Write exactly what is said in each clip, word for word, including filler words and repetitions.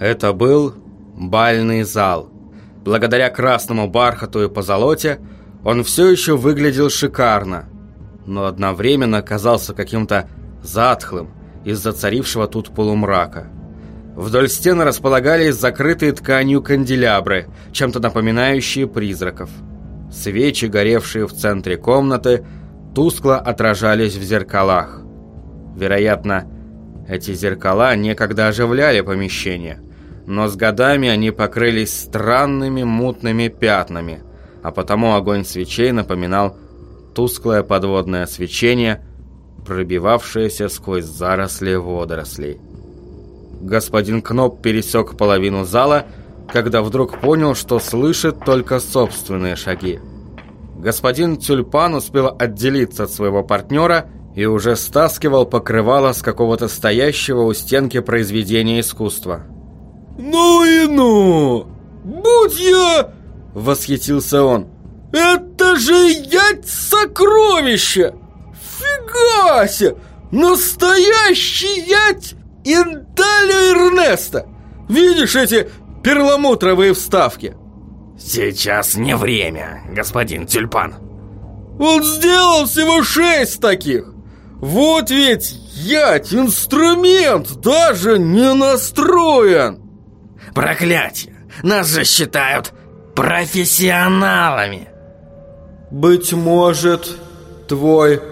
Это был бальный зал. Благодаря красному бархату и позолоте он все еще выглядел шикарно, но одновременно казался каким-то затхлым из-за царившего тут полумрака. Вдоль стен располагались закрытые тканью канделябры, чем-то напоминающие призраков. Свечи, горевшие в центре комнаты, тускло отражались в зеркалах. Вероятно, эти зеркала некогда оживляли помещение, но с годами они покрылись странными мутными пятнами, а потому огонь свечей напоминал тусклое подводное свечение, пробивавшееся сквозь заросли водорослей. Господин Кноп пересек половину зала, когда вдруг понял, что слышит только собственные шаги. Господин Тюльпан успел отделиться от своего партнера и уже стаскивал покрывало с какого-то стоящего у стенки произведения искусства. «Ну и ну! Будь я...» — восхитился он. «Это же ять сокровище! Фига себе! Настоящий ять Инталио Эрнесто! Видишь эти перламутровые вставки?» «Сейчас не время, господин Тюльпан». «Он сделал всего шесть таких! Вот ведь ять, инструмент даже не настроен!» «Проклятие! Нас же считают профессионалами!» «Быть может, твой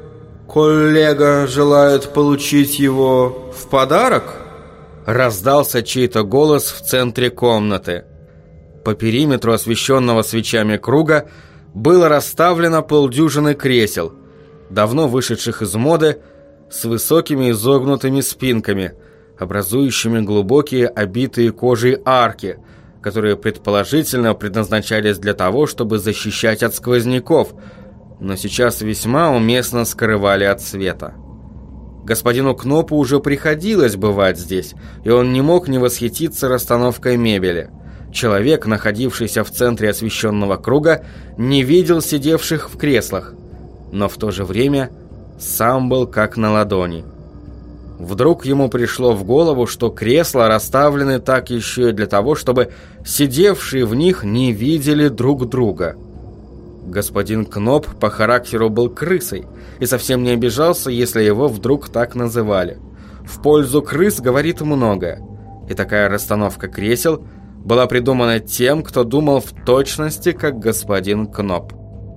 коллега желает получить его в подарок?» Раздался чей-то голос в центре комнаты. По периметру освещенного свечами круга было расставлено полдюжины кресел, давно вышедших из моды, с высокими изогнутыми спинками, образующими глубокие обитые кожей арки, которые предположительно предназначались для того, чтобы защищать от сквозняков, но сейчас весьма уместно скрывали от света. Господину Кнопу уже приходилось бывать здесь, и он не мог не восхититься расстановкой мебели. Человек, находившийся в центре освещенного круга, не видел сидевших в креслах, но в то же время сам был как на ладони. Вдруг ему пришло в голову, что кресла расставлены так еще и для того, чтобы сидевшие в них не видели друг друга. Господин Кноп по характеру был крысой и совсем не обижался, если его вдруг так называли. В пользу крыс говорит многое, и такая расстановка кресел была придумана тем, кто думал в точности, как господин Кноп.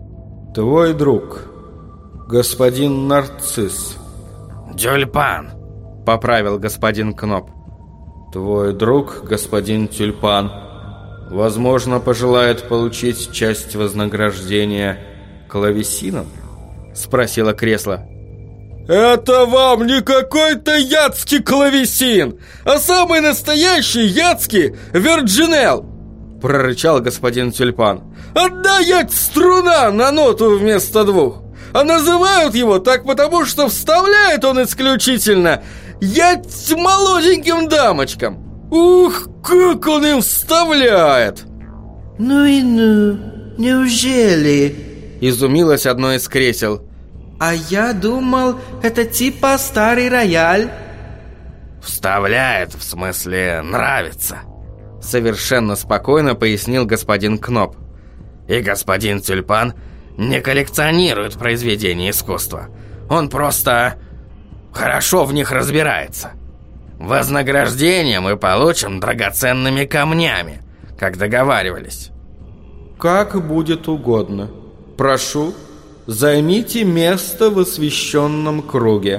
«Твой друг, господин Нарцисс». «Тюльпан», — поправил господин Кноп. «Твой друг, господин Тюльпан, возможно, пожелает получить часть вознаграждения клавесином?» — спросило кресло. «Это вам не какой-то ядский клавесин, а самый настоящий ядский Вирджинел!» — прорычал господин Тюльпан. «Одна ядь струна на ноту вместо двух, а называют его так потому, что вставляет он исключительно ядь молоденьким дамочкам. Ух, как он им вставляет!» «Ну и ну, неужели?» — изумилось одно из кресел. «А я думал, это типа старый рояль». «Вставляет, в смысле, нравится», — совершенно спокойно пояснил господин Кноп. «И господин Тюльпан не коллекционирует произведения искусства. Он просто хорошо в них разбирается. Вознаграждение мы получим драгоценными камнями, как договаривались». «Как будет угодно. Прошу, займите место в освещенном круге».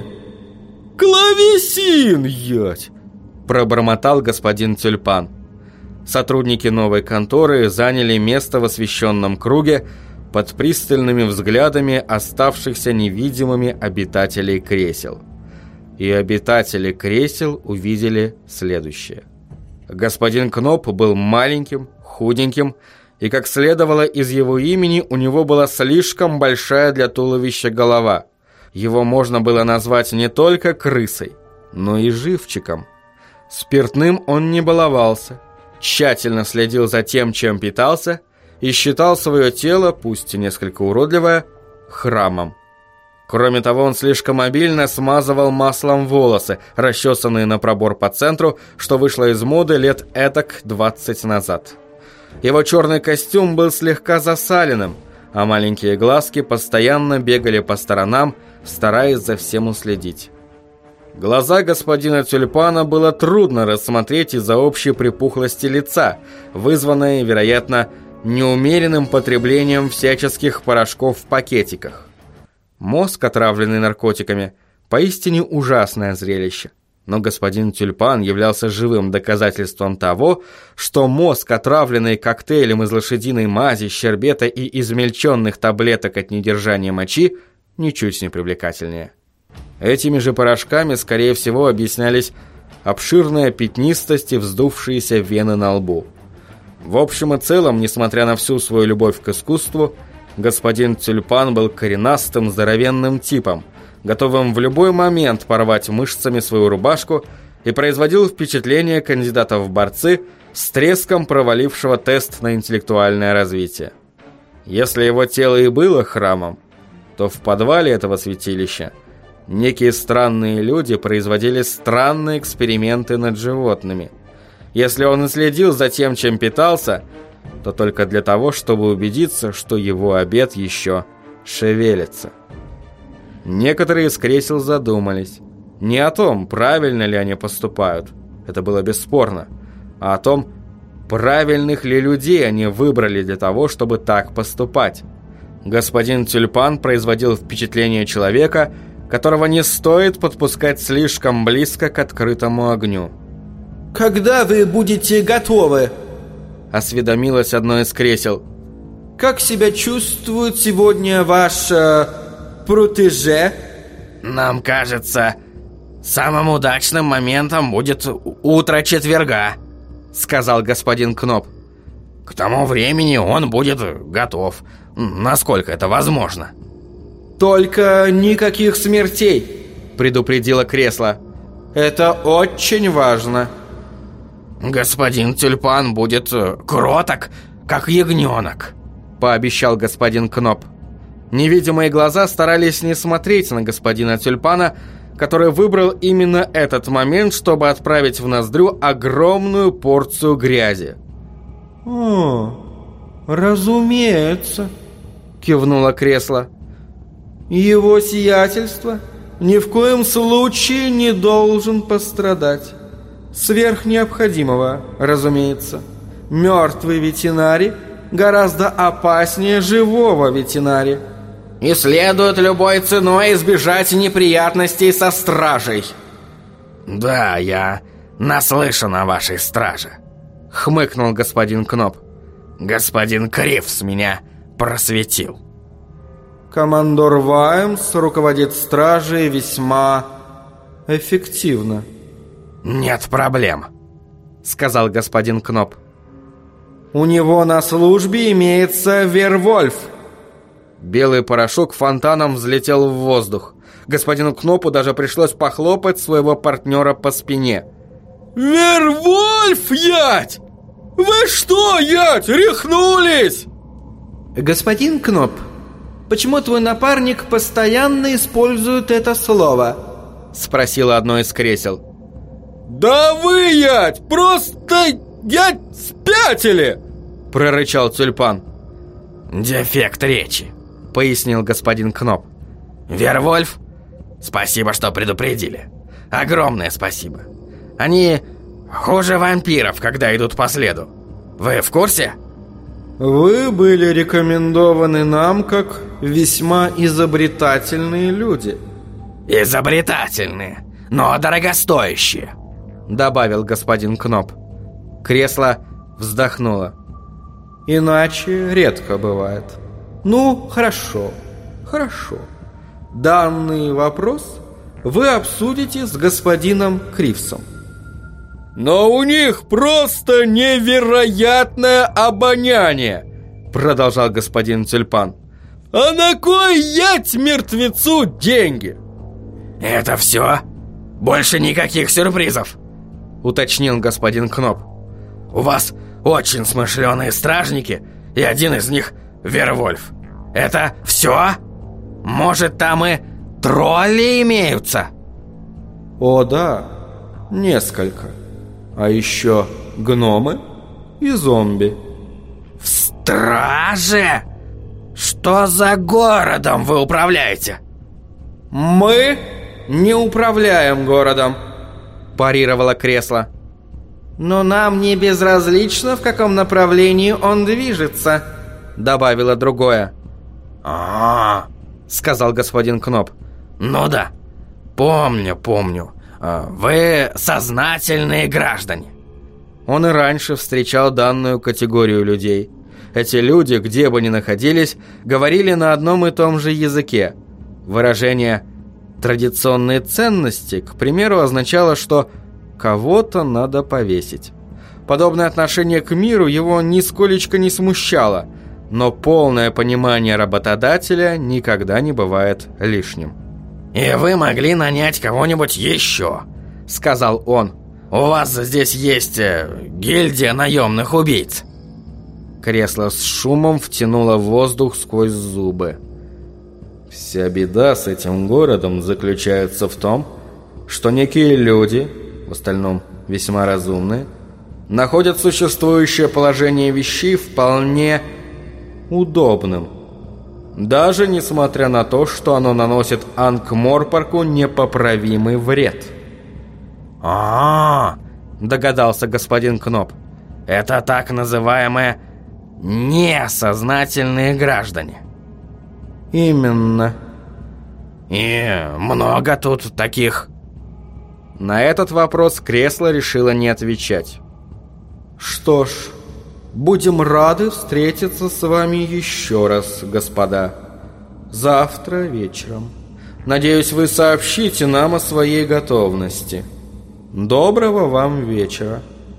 «Клавесин, ять!» — пробормотал господин Тюльпан. Сотрудники новой конторы заняли место в освещенном круге под пристальными взглядами оставшихся невидимыми обитателей кресел. И обитатели кресел увидели следующее. Господин Кноп был маленьким, худеньким, и, как следовало из его имени, у него была слишком большая для туловища голова. Его можно было назвать не только крысой, но и живчиком. Спиртным он не баловался, тщательно следил за тем, чем питался, и считал свое тело, пусть и несколько уродливое, храмом. Кроме того, он слишком обильно смазывал маслом волосы, расчесанные на пробор по центру, что вышло из моды лет этак двадцать назад. Его черный костюм был слегка засаленным, а маленькие глазки постоянно бегали по сторонам, стараясь за всем уследить. Глаза господина Тюльпана было трудно рассмотреть из-за общей припухлости лица, вызванной, вероятно, неумеренным потреблением всяческих порошков в пакетиках. Мозг, отравленный наркотиками, поистине ужасное зрелище. Но господин Тюльпан являлся живым доказательством того, что мозг, отравленный коктейлем из лошадиной мази, щербета и измельченных таблеток от недержания мочи, ничуть не привлекательнее. Этими же порошками, скорее всего, объяснялись обширная пятнистость и вздувшиеся вены на лбу. В общем и целом, несмотря на всю свою любовь к искусству, господин Тюльпан был коренастым, здоровенным типом, готовым в любой момент порвать мышцами свою рубашку, и производил впечатление кандидата в борцы с треском провалившего тест на интеллектуальное развитие. Если его тело и было храмом, то в подвале этого святилища некие странные люди производили странные эксперименты над животными. Если он и следил за тем, чем питался, то только для того, чтобы убедиться, что его обед еще шевелится. Некоторые из кресел задумались не о том, правильно ли они поступают, это было бесспорно, а о том, правильных ли людей они выбрали для того, чтобы так поступать. Господин Тюльпан производил впечатление человека, которого не стоит подпускать слишком близко к открытому огню. «Когда вы будете готовы?» — осведомилось одно из кресел. «Как себя чувствует сегодня ваш э, протеже?» «Нам кажется, самым удачным моментом будет утро четверга», — сказал господин Кноп. «К тому времени он будет готов, насколько это возможно». «Только никаких смертей», — предупредило кресло. «Это очень важно». «Господин Тюльпан будет кроток, как ягненок», — пообещал господин Кноп. Невидимые глаза старались не смотреть на господина Тюльпана, который выбрал именно этот момент, чтобы отправить в ноздрю огромную порцию грязи. «О, разумеется», — кивнуло кресло. «Его сиятельство ни в коем случае не должен пострадать. Сверх необходимого, разумеется. Мертвый ветеринарий гораздо опаснее живого ветеринария. И следует любой ценой избежать неприятностей со стражей». «Да, я наслышан о вашей страже», — хмыкнул господин Кноп. «Господин Кривс меня просветил». Командор Ваймс руководит стражей весьма эффективно. «Нет проблем», — сказал господин Кноп. «У него на службе имеется Вервольф». Белый порошок фонтаном взлетел в воздух. Господину Кнопу даже пришлось похлопать своего партнера по спине. «Вервольф, ять! Вы что, ять, рехнулись?» «Господин Кноп, почему твой напарник постоянно использует это слово?» — спросило одно из кресел. «Да вы, ять, просто, ять, спятили!» — прорычал Тюльпан. «Дефект речи», — пояснил господин Кноп. «Вервольф, спасибо, что предупредили. Огромное спасибо. Они хуже вампиров, когда идут по следу. Вы в курсе?» «Вы были рекомендованы нам как весьма изобретательные люди». «Изобретательные, но дорогостоящие», — добавил господин Кноп. Кресло вздохнуло. «Иначе редко бывает. Ну, хорошо, хорошо. Данный вопрос вы обсудите с господином Кривсом». «Но у них просто невероятное обоняние», — продолжал господин Тюльпан. «А на кой ять мертвецу деньги?» «Это все? Больше никаких сюрпризов?» — уточнил господин Кноп. «У вас очень смышленые стражники, и один из них — Вервольф. Это все? Может, там и тролли имеются? О да, несколько. А еще гномы и зомби. В страже? Что за городом вы управляете? Мы не управляем городом, парировало кресло. Но нам не безразлично, в каком направлении он движется, добавило другое. А, -а, -а сказал господин Кноп. Ну да, помню, помню. Вы сознательные граждане. Он и раньше встречал данную категорию людей. Эти люди, где бы ни находились, говорили на одном и том же языке. Выражение «традиционные ценности», к примеру, означало, что кого-то надо повесить. Подобное отношение к миру его нисколечко не смущало, но полное понимание работодателя никогда не бывает лишним. «И вы могли нанять кого-нибудь еще», — сказал он. «У вас здесь есть гильдия наемных убийц». Кресло с шумом втянуло воздух сквозь зубы. Вся беда с этим городом заключается в том, что некие люди, в остальном весьма разумные, находят существующее положение вещей вполне удобным, даже несмотря на то, что оно наносит Анкморпорку непоправимый вред. А, -а, -а догадался господин Кноп. Это так называемые несознательные граждане. Именно. И много тут таких? На этот вопрос кресло решило не отвечать. Что ж, будем рады встретиться с вами еще раз, господа. Завтра вечером. Надеюсь, вы сообщите нам о своей готовности. Доброго вам вечера.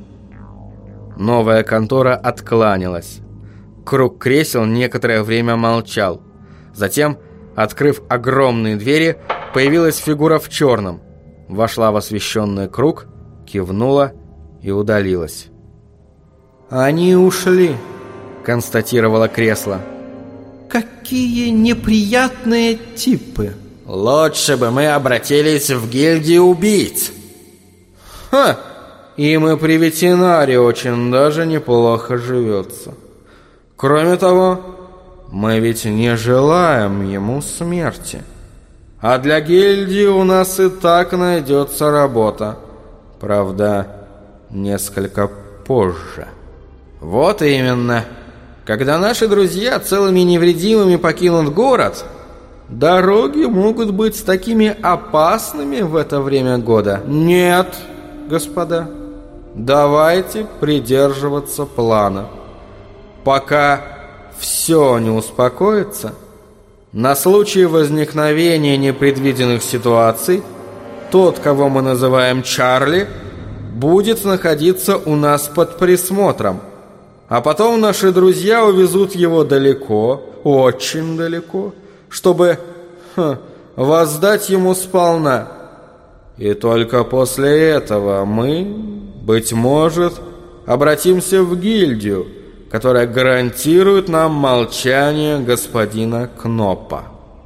Новая контора откланялась. Круг кресел некоторое время молчал. Затем, открыв огромные двери, появилась фигура в черном. Вошла в освещенный круг, кивнула и удалилась. «Они ушли», — констатировало кресло. «Какие неприятные типы!» «Лучше бы мы обратились в гильдию убийц». «Ха! Им и при ветеринаре очень даже неплохо живется. Кроме того, мы ведь не желаем ему смерти. А для гильдии у нас и так найдется работа. Правда, несколько позже». «Вот именно. Когда наши друзья целыми невредимыми покинут город, дороги могут быть такими опасными в это время года. Нет, господа, давайте придерживаться плана. Пока все не успокоится, на случай возникновения непредвиденных ситуаций, тот, кого мы называем Чарли, будет находиться у нас под присмотром. А потом наши друзья увезут его далеко, очень далеко, чтобы ха, воздать ему сполна. И только после этого мы, быть может, обратимся в гильдию, которая гарантирует нам молчание господина Кнопа».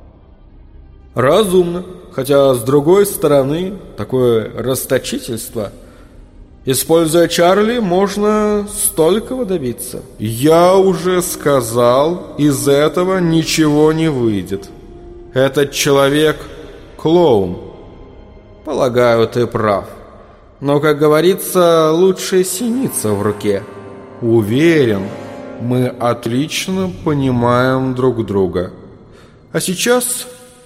Разумно, хотя, с другой стороны, такое расточительство. Используя Чарли, можно столького добиться. Я уже сказал, из этого ничего не выйдет. Этот человек — клоун. Полагаю, ты прав. Но, как говорится, лучше синица в руке. Уверен, мы отлично понимаем друг друга. А сейчас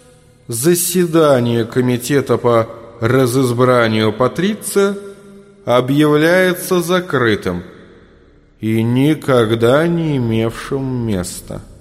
заседание комитета по разызбранию патриция объявляется закрытым и никогда не имевшим места.